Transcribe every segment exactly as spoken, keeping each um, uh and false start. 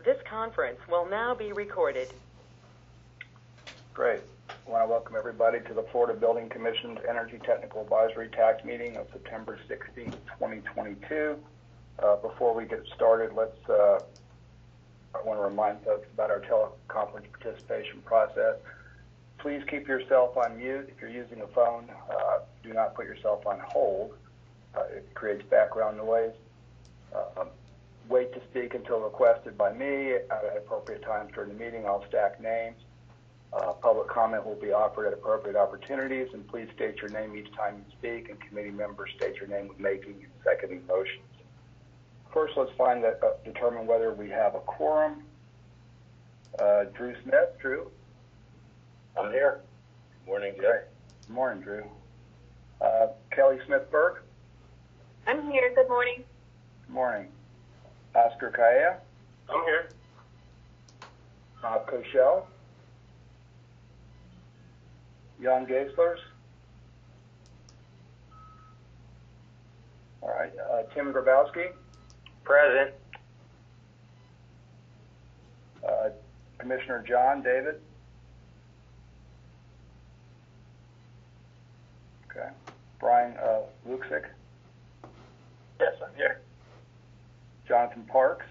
This conference will now be recorded. Great. I want to welcome everybody to the Florida Building Commission's Energy Technical Advisory Tax Meeting of September sixteenth, twenty twenty-two. Uh, before we get started, let's, uh, I want to remind folks about our teleconference participation process. Please keep yourself on mute. If you're using a phone, uh, do not put yourself on hold. Uh, it creates background noise. Uh, wait to speak until requested by me. At appropriate times during the meeting, I'll stack names. Uh, public comment will be offered at appropriate opportunities, and please state your name each time you speak, and committee members state your name with making and seconding motions. First, let's find that, uh, determine whether we have a quorum. Uh, Drew Smith. Drew? I'm here. Morning, Jay. Good morning, Drew. Uh, Kelly Smith-Burke? I'm here. Good morning. Good morning. Oscar Kaea? I'm here. Bob Koshel? Jan Geislers? All right. Uh, Tim Grabowski? Present. Uh, Commissioner John David? Okay. Brian uh, Luksic? Yes, I'm here. Jonathan Parks?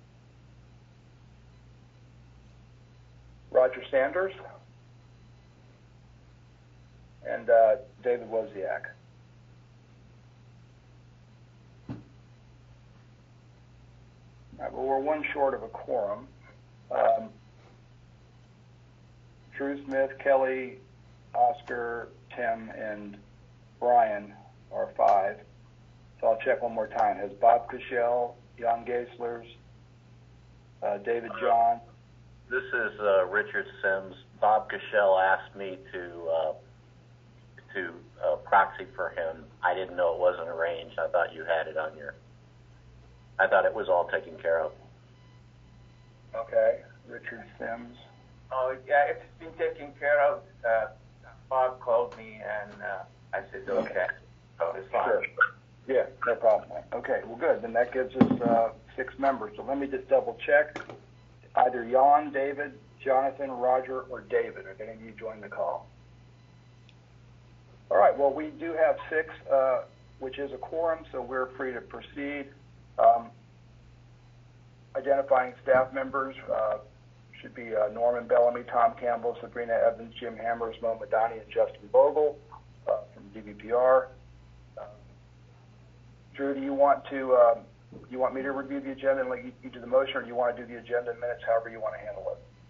Roger Sanders? And uh, David Wozniak. All right, well, we're one short of a quorum. Um, Drew Smith, Kelly, Oscar, Tim, and Brian are five. So I'll check one more time. Has Bob Koshel, Jan Geislers, uh, David John? This is uh, Richard Sims. Bob Koshel asked me to uh, to uh, proxy for him. I didn't know it wasn't arranged. I thought you had it on your. I thought it was all taken care of. Okay, Richard Sims. Oh, yeah, it's been taken care of. Uh, Bob called me, and uh, I said, okay. So it's fine. Sure. Yeah, no problem. Okay, well, good. Then that gives us uh, six members. So let me just double check. Either Jan, David, Jonathan, Roger, or David. Are any of you join the call? All right, well, we do have six, uh, which is a quorum, so we're free to proceed. Um, identifying staff members uh, should be uh, Norman Bellamy, Tom Campbell, Sabrina Evans, Jim Hammers, Mo Madani, and Justin Vogel uh, from D V P R. Uh, Drew, do you want to um, you want me to review the agenda and let you, you do the motion, or do you want to do the agenda in minutes, however you want to handle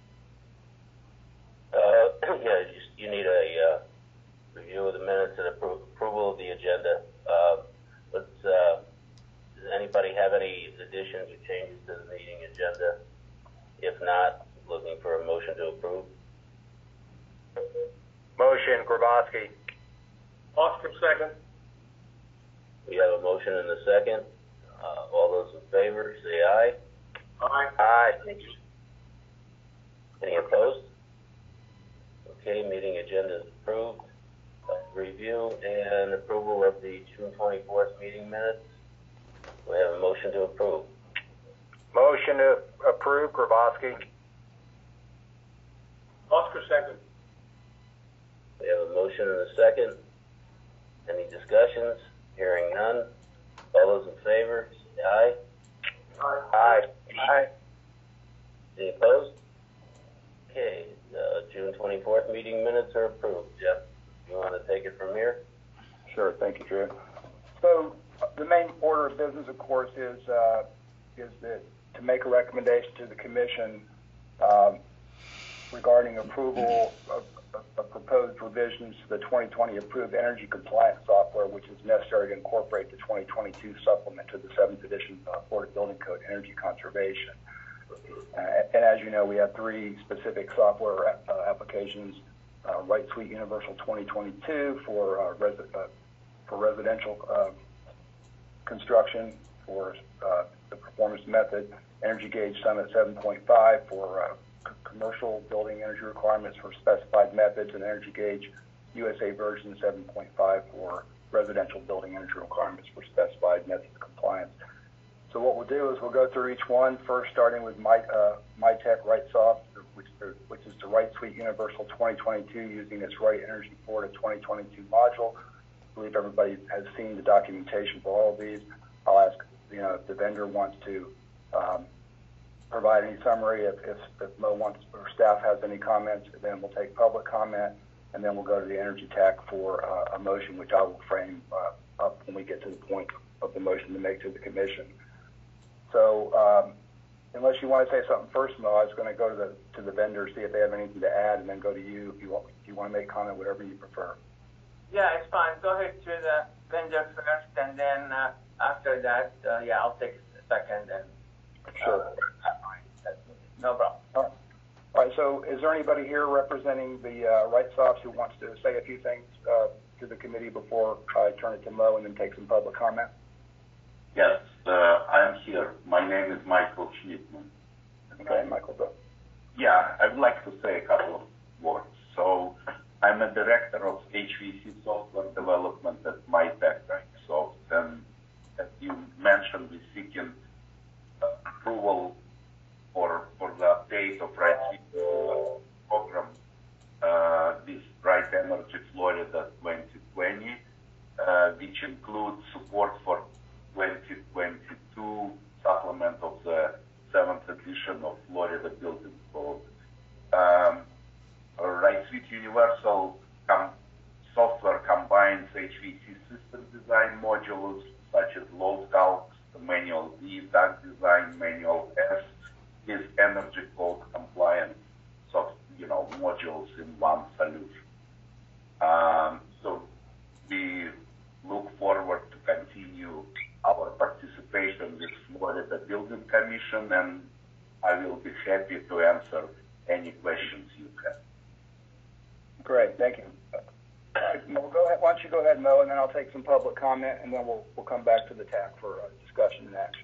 it? Uh, yeah, you, you need a uh, review of the minutes and appro approval of the agenda. Uh, let's. Uh, does anybody have any additions or changes to the meeting agenda? If not, looking for a motion to approve. Motion, Grabowski. Oscar, second. We have a motion and a second. Uh, all those in favor, say aye. Aye. Aye. Any opposed? Okay, meeting agenda is approved. Uh, review and approval of the June twenty-fourth meeting minutes. We have a motion to approve. Motion to approve, Grabowski. Oscar, second. We have a motion and a second. Any discussions? Hearing none. All those in favor, say aye. Aye. Aye. Aye. Any opposed? Okay, uh, June twenty-fourth meeting minutes are approved. Jeff, you want to take it from here? Sure, thank you, Drew. So uh, the main order of business, of course, is uh, is that to make a recommendation to the Commission um, regarding approval of, of, of proposed revisions to the twenty twenty approved energy compliance software, which is necessary to incorporate the twenty twenty-two supplement to the seventh edition uh, Florida Building Code Energy Conservation. Uh, and as you know, we have three specific software uh, applications: uh, Right Suite Universal twenty twenty-two for uh, res uh, for residential uh, construction, for uh, the performance method, Energy Gauge Summit seven point five for uh, commercial building energy requirements for specified methods, and Energy Gauge U S A version seven point five for residential building energy requirements for specified methods of compliance. So what we'll do is we'll go through each one, first starting with My, uh, MyTech RightSoft, which, which is the RightSuite Universal twenty twenty-two using its Right Energy Florida twenty twenty-two module. I believe everybody has seen the documentation for all of these. I'll ask, you know, if the vendor wants to um, provide any summary. If, if, if Mo wants or staff has any comments, then we'll take public comment, and then we'll go to the Energy Tech for uh, a motion, which I will frame uh, up when we get to the point of the motion to make to the commission. So um, unless you want to say something first, Mo, I was going to go to the to the vendor, see if they have anything to add, and then go to you if you want, if you want to make comment, whatever you prefer. Yeah, it's fine. Go ahead to the vendor first, and then uh, after that, uh, yeah, I'll take a second. And, sure. Uh, no problem. All right. All right. So is there anybody here representing the uh, RightSoft who wants to say a few things uh, to the committee before I turn it to Mo and then take some public comment? Yes, uh, I'm here. My name is Michael Schnittman. Okay, Michael, go. Yeah, I would like to say a couple of words. So I'm a director of H V A C software development at MyTech RightSoft, and as you mentioned, we're seeking uh, approval for for the update of RightSuite program, uh, this Right Energy Florida twenty twenty, uh, which includes support for twenty twenty-two supplement of the seventh edition of Florida Building Code. Um, RightSuite Universal com software combines H V A C system design modules such as load calcs, manual D, duct design, manual S, with energy code compliant soft, you know, modules in one solution. Um, so we look forward to continue our participation with Florida Building Commission, and I will be happy to answer any questions you have. Great, thank you. Uh, Mo, go ahead. Why don't you go ahead, Mo, and then I'll take some public comment, and then we'll we'll come back to the T A C for uh, discussion and action.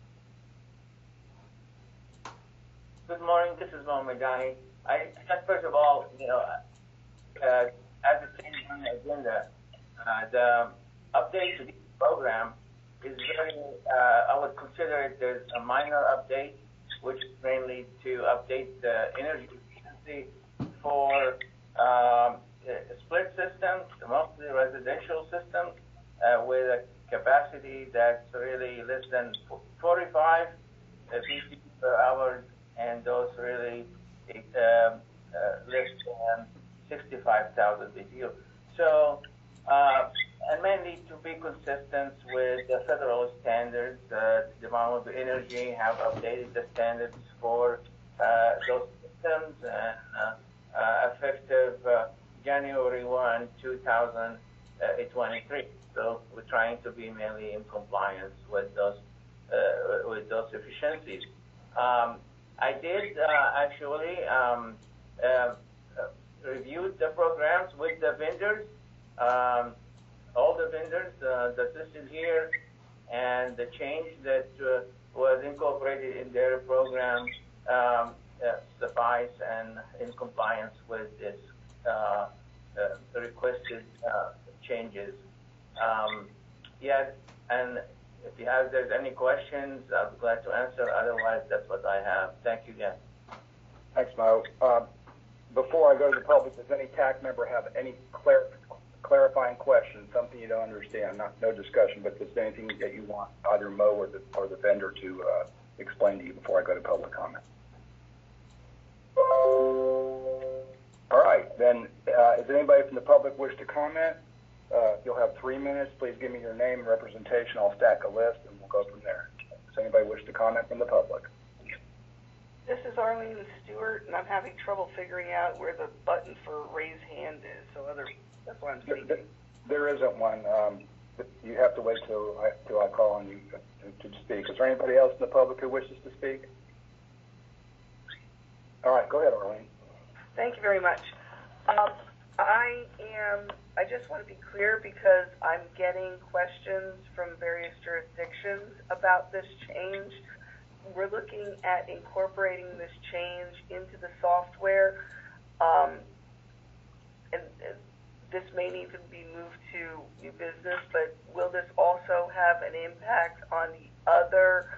Good morning. This is Mo Medani. I first of all, you know, uh, as it says on the agenda, uh, the update to the program is very, uh, I would consider it as a minor update, which is mainly to update the energy efficiency for um, split systems, mostly residential systems, uh, with a capacity that's really less than forty-five B T U per hour, and those really uh, uh, less than sixty-five thousand B T U. So, uh, and mainly to be consistent with the federal standards, uh, the Department of Energy have updated the standards for uh, those systems, and uh, uh, effective uh, January first, two thousand twenty-three. So we're trying to be mainly in compliance with those uh, with those efficiencies. Um, I did uh, actually um, uh, uh, review the programs with the vendors. Um, all the vendors uh, that's listed here, and the change that uh, was incorporated in their program um, uh, suffice and in compliance with this uh, uh, requested uh, changes. Um, yes, and if you have there's any questions, I'll be glad to answer. Otherwise, that's what I have. Thank you again. Thanks, Mo. Uh, before I go to the public, does any T A C member have any clar clarifying questions, something you don't understand? Not no discussion, but if there's anything that you want either Mo or the or the vendor to uh, explain to you before I go to public comment. All right, then. Uh, is anybody from the public wish to comment? Uh, you'll have three minutes. Please give me your name and representation. I'll stack a list, and we'll go from there. Does anybody wish to comment from the public? This is Arlene Stewart, and I'm having trouble figuring out where the button for raise hand is. So other, that's why I'm speaking. There, there isn't one. Um, you have to wait till I, till I call on you to, to speak. Is there anybody else in the public who wishes to speak? All right, go ahead, Arlene. Thank you very much. Um, I am. I just want to be clear because I'm getting questions from various jurisdictions about this change. We're looking at incorporating this change into the software, um, and, and this may need to be moved to new business, but will this also have an impact on the other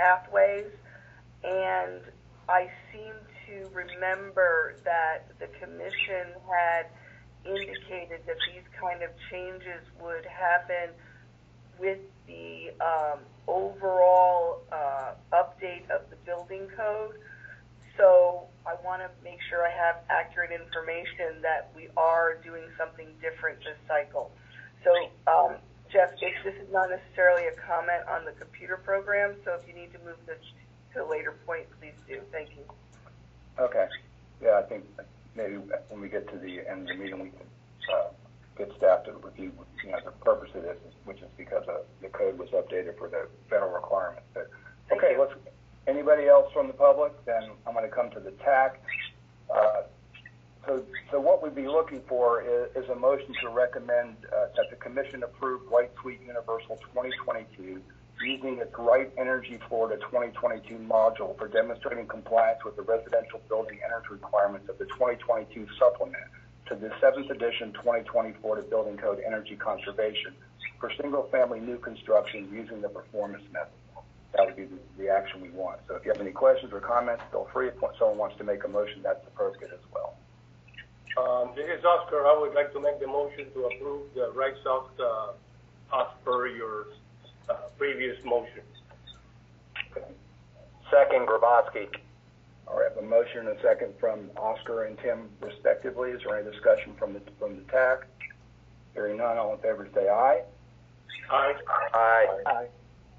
pathways, and I seem to remember that the commission had indicated that these kind of changes would happen with the um, overall uh, update of the building code. So I want to make sure I have accurate information that we are doing something different this cycle. So, um, Jeff, this is not necessarily a comment on the computer program, so if you need to move this to a later point, please do. Thank you. Okay. Yeah, I think maybe when we get to the end of the meeting, we can uh, get staff to review, you know, the purpose of this, which is because uh, the code was updated for the federal requirements. But, okay, let's. Anybody else from the public? Then I'm going to come to the T A C. Uh, so, so what we'd be looking for is, is a motion to recommend uh, that the Commission approve Right Suite Universal twenty twenty-two using its Right Energy Florida twenty twenty-two module for demonstrating compliance with the residential building energy requirements of the twenty twenty-two supplement to the seventh edition twenty twenty Florida Building Code Energy Conservation for single-family new construction using the performance method. That would be the, the action we want. So if you have any questions or comments, feel free. If someone wants to make a motion, that's appropriate as well. Um, this is Oscar. I would like to make the motion to approve the Right Soft uh, as per your uh, previous motion. Okay. Second, Grabowski. All right, I have a motion and a second from Oscar and Tim, respectively. Is there any discussion from the from the T A C? Hearing none, all in favor say aye. Aye. Aye. Aye.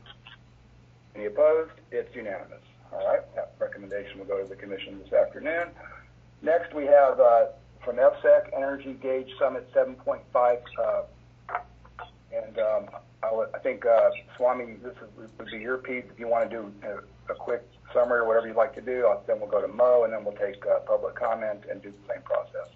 Any opposed? It's unanimous. All right, that recommendation will go to the Commission this afternoon. Next, we have uh, from F S E C, Energy Gauge Summit seven point five. Uh, and um, I, would, I think, uh, Swami, this is, would be your piece. If you want to do a, a quick summary or whatever you'd like to do, uh, then we'll go to Mo, and then we'll take uh, public comment and do the same process.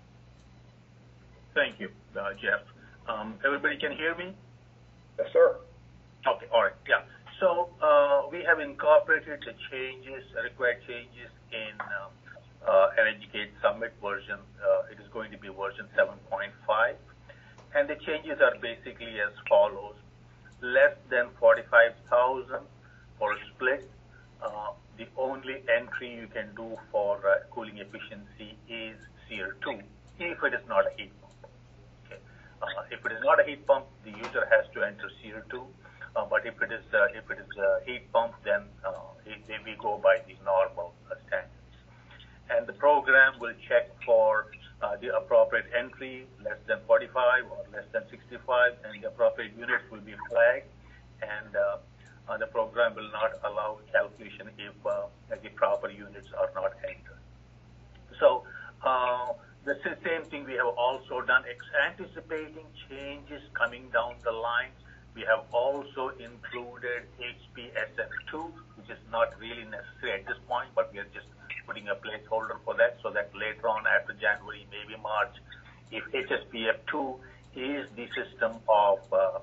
Thank you, uh, Jeff. Um, everybody can hear me? Yes, sir. Okay, all right, yeah. So uh, we have incorporated the changes, required changes in um, uh, Energy Gauge Summit version. Uh, it is going to be version seven point five. And the changes are basically as follows. Less than forty-five thousand for split. Uh, the only entry you can do for uh, cooling efficiency is C R two, if it is not a heat pump. Okay. Uh, if it is not a heat pump, the user has to enter C R two. Uh, but if it is uh, if it is a heat pump, then uh, it, we go by the normal uh, standards. And the program will check for uh, the appropriate entry, less than forty-five or less than sixty-five, and the appropriate units will be flagged. And uh, uh, the program will not allow calculation if uh, the proper units are not entered. So uh, the same thing we have also done, anticipating changes coming down the line. We have also included H P S F two, which is not really necessary at this point, but we are just putting a placeholder for that so that later on after January, maybe March, if H S P F two is the system of, uh,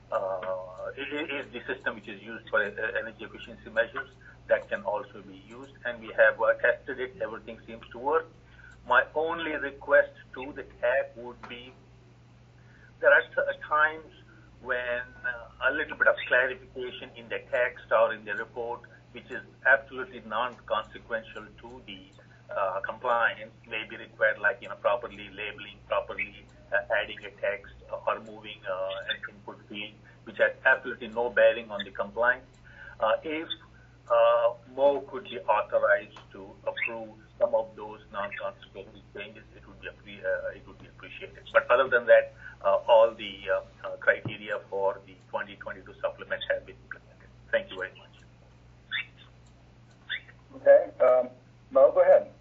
uh, is the system which is used for energy efficiency measures, that can also be used. And we have uh, tested it, everything seems to work. My only request to the C A C would be, there are times when uh, a little bit of clarification in the text or in the report, which is absolutely non-consequential to the uh, compliance, may be required, like, you know, properly labeling, properly uh, adding a text or moving uh, an input field, which has absolutely no bearing on the compliance. Uh, if uh, Mo could be authorized to approve some of those non-consequential changes, it would be uh, it would be appreciated. But other than that, uh, all the uh, uh, criteria for the twenty twenty-two supplement have been implemented. Thank you very much. Okay, um, Mo, go ahead.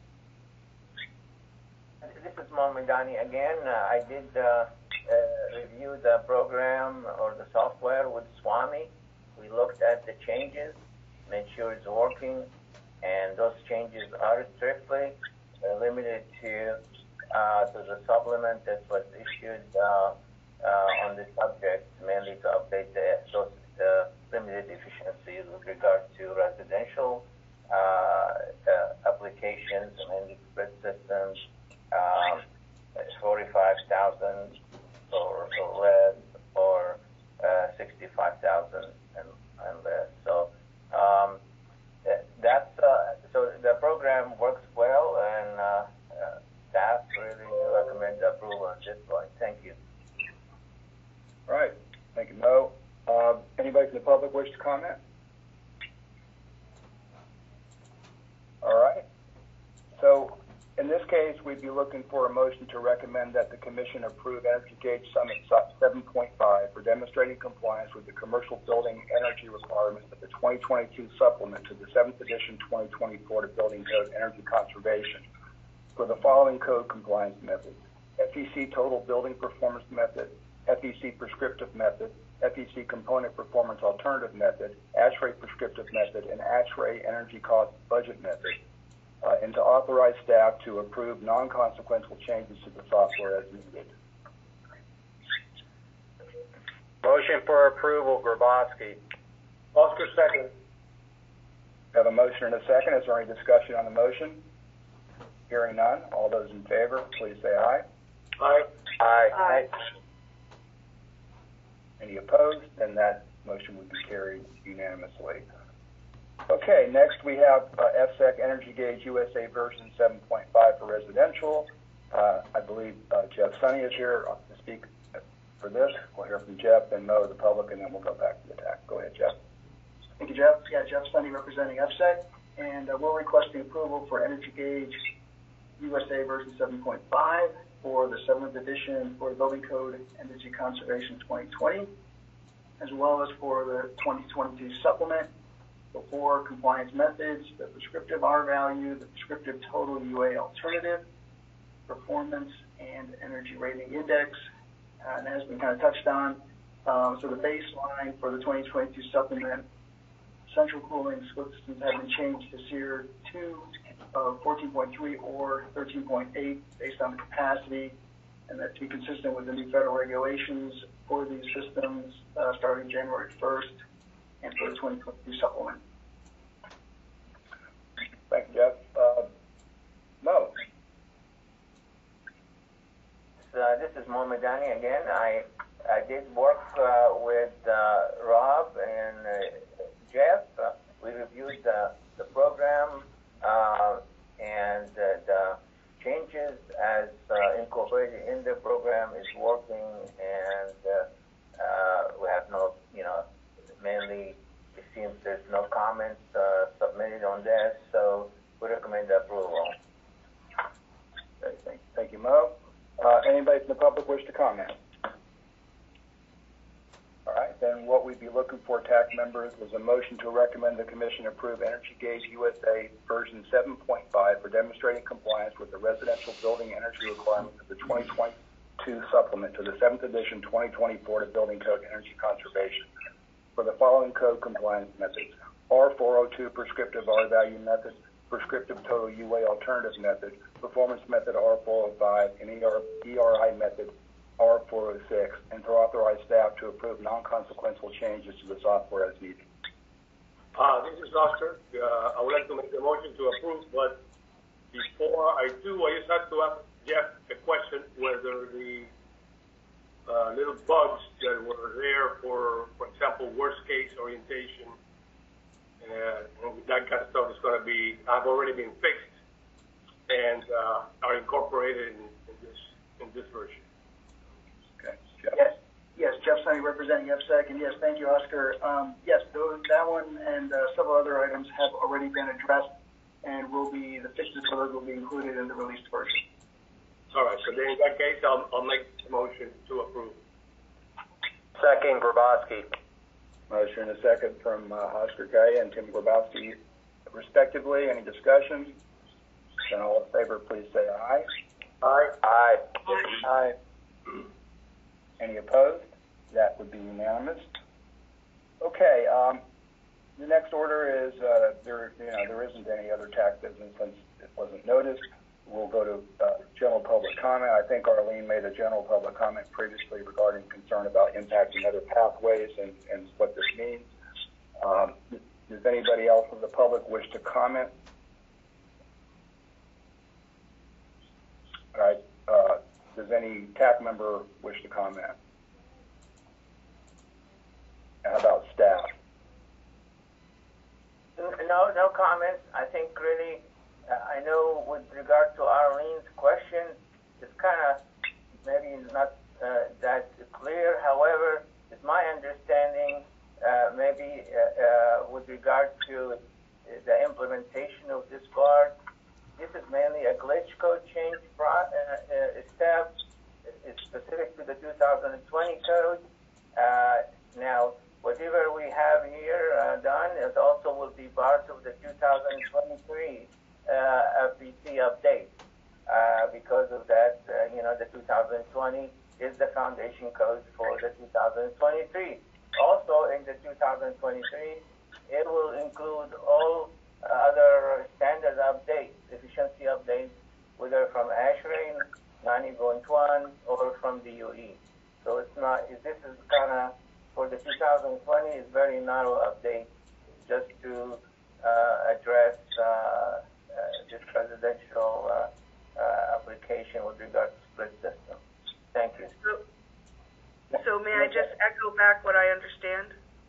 This is Mo Medani again. Uh, I did uh, uh, review the program or the software with Swami. We looked at the changes, made sure it's working, and those changes are strictly uh, limited to, uh, to the supplement that was issued uh, uh, on the subject, mainly to update the, those uh, limited efficiencies with regard to residential uh, uh, applications and split systems, um, forty-five thousand or, or less, or uh, sixty-five thousand and, and less. So um, anybody from the public wish to comment? All right. So in this case, we'd be looking for a motion to recommend that the commission approve Energy Gauge Summit seven point five for demonstrating compliance with the commercial building energy requirements of the twenty twenty-two supplement to the seventh edition twenty twenty Florida Building Code Energy Conservation for the following code compliance methods: F E C Total Building Performance Method, F E C Prescriptive Method, F E C Component Performance Alternative Method, ASHRAE Prescriptive Method, and ASHRAE Energy Cost Budget Method, uh, and to authorize staff to approve non-consequential changes to the software as needed. Motion for approval, Grabowski. Oscar second. We have a motion and a second. Is there any discussion on the motion? Hearing none. All those in favor, please say aye. Aye. Aye. Aye. Any opposed? Then that motion would be carried unanimously. Okay, next we have uh, F S E C Energy Gauge U S A version seven point five for residential. Uh, I believe uh, Jeff Sunny is here to speak for this. We'll hear from Jeff, then Mo, the public, and then we'll go back to the T A C. Go ahead, Jeff. Thank you, Jeff. Yeah, Jeff Sunny representing F S E C, and uh, we're requesting approval for Energy Gauge U S A version seven point five for the seventh edition for the Building Code Energy Conservation twenty twenty, as well as for the twenty twenty-two supplement, the four compliance methods, the prescriptive R value, the prescriptive total U A alternative, performance, and energy rating index. Uh, and as we kind of touched on, um, so the baseline for the twenty twenty-two supplement, central cooling split systems have been changed to S E R two, uh, fourteen point three or thirteen point eight based on the capacity, and that to be consistent with the new federal regulations for these systems uh, starting January first and for the twenty twenty-two supplement. Thank you, Jeff. Uh, Mo. Uh, this is Mo Medani again. I I did work uh, with uh, Rob and uh, Jeff. Uh, we reviewed the, the program uh, and uh, the changes as uh, incorporated in the program is working, and uh, uh, we have no, you know, mainly it seems there's no comments uh, submitted on this, so we recommend approval. Okay, thank, thank you, Mo. Uh, anybody from the public wish to comment? All right, then what we'd be looking for, T A C members, is a motion to recommend the Commission approve Energy Gauge U S A version seven point five for demonstrating compliance with the residential building energy requirements of the twenty twenty-two supplement to the seventh edition twenty twenty Florida Building Code Energy Conservation for the following code compliance methods: R four oh two prescriptive R value method, prescriptive total U A alternative method, performance method R four oh five, and E R I method R four oh six, and to authorize staff to approve non-consequential changes to the software as needed. Uh, this is Oscar. Uh, I would like to make the motion to approve, but before I do, I just have to ask Jeff a question whether the uh, little bugs that were there for, for example, worst case orientation, uh, and that kind of stuff is going to be, have already been fixed and uh, are incorporated in, in this in this version. Okay, Jeff. Yes, yes, Jeff Sunny representing F S E C, and yes, thank you, Oscar. Um, yes, those, that one and uh, several other items have already been addressed, and will be the fixes for those will be included in the released version. All right, so then in that case, I'll, I'll make the motion to approve. Second, Grabowski. Motion and a second from uh, Oscar Kaya and Tim Grabowski, respectively. Any discussion? Then all in favor, please say aye. Aye. Aye. Aye. Any opposed? That would be unanimous. Okay. Um, the next order is uh, there. You know, there isn't any other tax business since it wasn't noticed. We'll go to uh, general public comment. I think Arlene made a general public comment previously regarding concern about impacting other pathways and, and what this means. Um, does anybody else from the public wish to comment? All right. Uh, does any T A C member wish to comment? How about staff? No, no comments. I think really, uh, I know with regard to Arlene's question, it's kind of maybe not uh, that clear. However, it's my understanding uh, maybe uh, uh, with regard to the implementation of this guard, this is mainly a glitch code change pro- uh, uh, step. It's specific to the two thousand twenty code. Uh, now, whatever we have here uh, done is also will be part of the two thousand twenty-three uh, F B C update. Uh, because of that, uh, you know, the two thousand twenty is the foundation code for the two thousand twenty-three. Also, in the two thousand twenty-three, it will include all uh, other standard updates, efficiency updates, whether from ASHRAE ninety point one or from D O E. So it's not, this is kind of, for the two thousand twenty, is very narrow update just to uh, address uh, uh, this residential uh, uh, application with regard to split system. Thank you. So, so may I just echo back what I understand?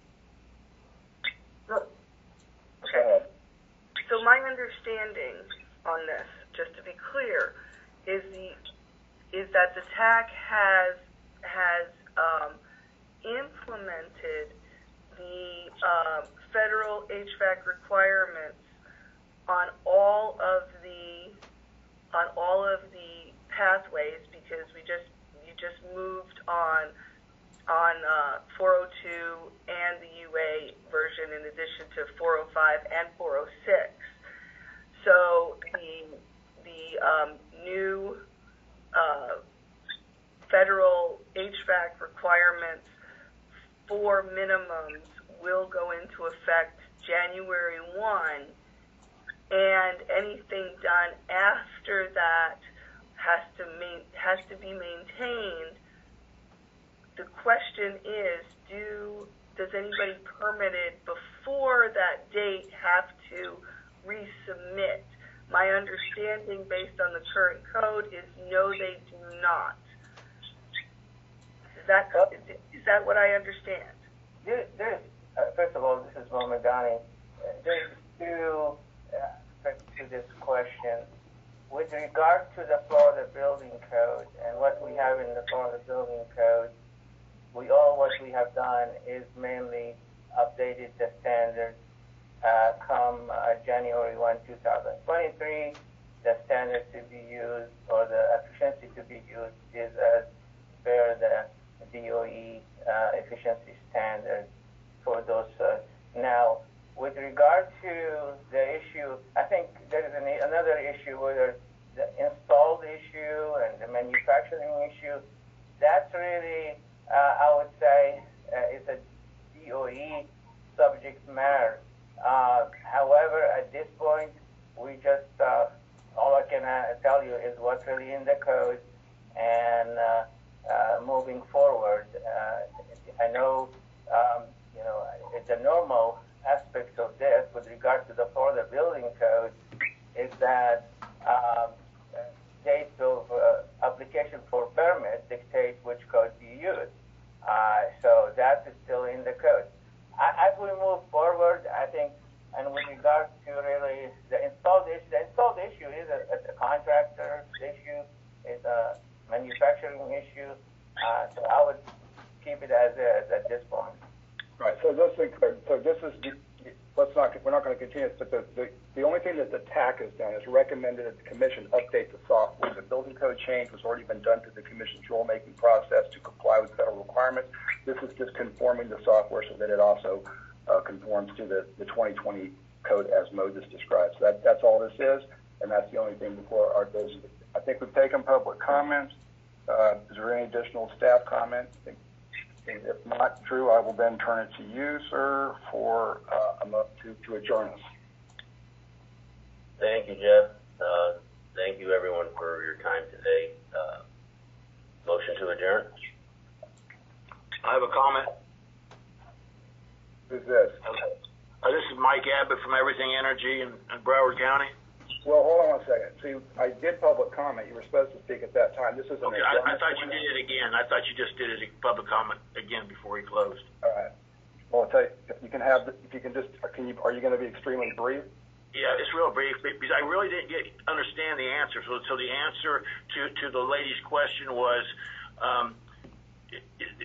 Okay. So my understanding on this, just to be clear, is the is that the T A C has has um, implemented the um, federal H V A C requirements on all of the on all of the pathways, because we just you just moved on on uh, four oh two and the U A version in addition to four oh five and four oh six. So the the um, new uh, federal H V A C requirements for minimums will go into effect January first, and anything done after that has to main, has to be maintained. The question is, do does anybody permitted before that date have to resubmit? My understanding, based on the current code, is no, they do not. Is that is that what I understand? There, there's uh, first of all, this is Mohamedani. Uh, there's two aspects to this question. With regard to the Florida Building Code and what we have in the Florida Building Code, we all what we have done is mainly updated the standards. Uh, come uh, January first, two thousand twenty-three, the standard to be used or the efficiency to be used is as per the D O E uh, efficiency standard for those. Uh, now, with regard to the issue, I think there is an, another issue whether the installed issue and the manufacturing issue. That's really, uh, I would say, uh, is a D O E subject matter. Uh, however, at this point, we just, uh, all I can uh, tell you is what's really in the code, and uh, uh, moving forward, uh, I know, um, you know, the normal aspects of this with regard to the Florida Building Code is that um, dates of uh, application for permit dictate which code you use. Uh, so that is still in the code. As we move forward, I think, and with regard to really the installed issue, the installed issue is a, a contractor issue, it's a manufacturing issue. Uh, so I would keep it as is at this point. Right. So this is so this is let's not we're not going to continue. But the, the the only thing that the T A C has done is recommended that the commission update the software. The building code change has already been done through the commission's rulemaking process to comply with federal requirements. This is just conforming the software so that it also uh, conforms to the, the twenty twenty code as Moses described. So that, that's all this is, and that's the only thing before our goes. I think we've taken public comments. Uh, is there any additional staff comments? I think, if not, Drew, I will then turn it to you, sir, for uh, a mo- to, to adjourn us. Thank you, Jeff. Uh, thank you, everyone, for your time today. Uh, motion to adjourn. I have a comment. Who's this? Uh, this is Mike Abbott from Everything Energy in, in Broward County. Well, hold on one second. See, I did public comment. You were supposed to speak at that time. This is an okay, I, I thought you did it again. I thought you just did it public comment again before he closed. All right. Well, I'll tell you, if you can have, if you can just, can you, are you going to be extremely brief? Yeah, it's real brief because I really didn't get understand the answer. So, so the answer to, to the lady's question was, um,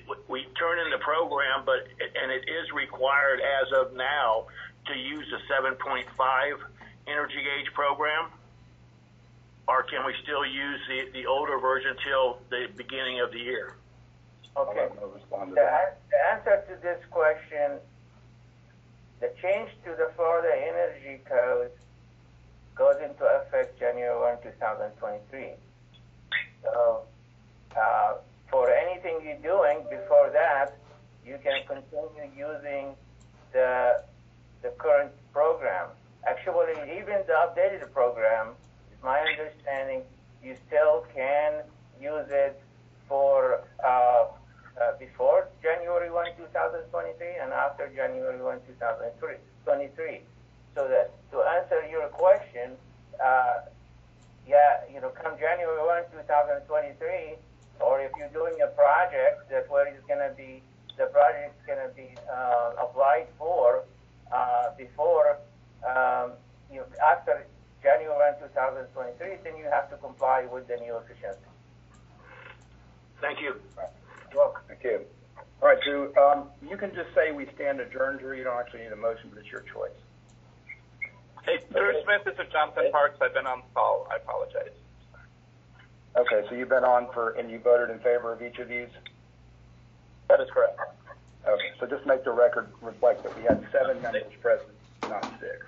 we turn in the program, but and it is required as of now to use the seven point five energy gauge program, or can we still use the, the older version till the beginning of the year? Okay. I'll respond to The, that. an- the answer to this question, the change to the Florida Energy Code goes into effect January first, two thousand twenty-three. So, uh, for anything you're doing before that, you can continue using the the current program. Actually, even the updated program, is my understanding, you still can use it for uh, uh, before January first, two thousand twenty-three, and after January first, two thousand twenty-three. So that to answer your question, uh, yeah, you know, come January first, two thousand twenty-three, or if you're doing a project that where it's going to be, the project's going to be uh, applied for uh, before, um, you after January first, two thousand twenty-three, then you have to comply with the new efficiency. Thank you. You're welcome. Thank you. All right, Drew, um, you can just say we stand adjourned, Drew. You don't actually need a motion, but it's your choice. Hey, Drew Smith, this is Jonathan Parks. I've been on the call. I apologize. Okay, so you've been on for, and you voted in favor of each of these? That is correct. Okay, so just make the record reflect that we had seven members present, not six.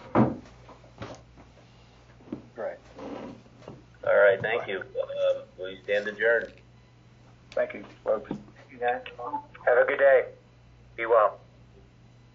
Great. All right, thank you. Um, we stand adjourned. Thank you, folks. You guys? Have a good day. Be well.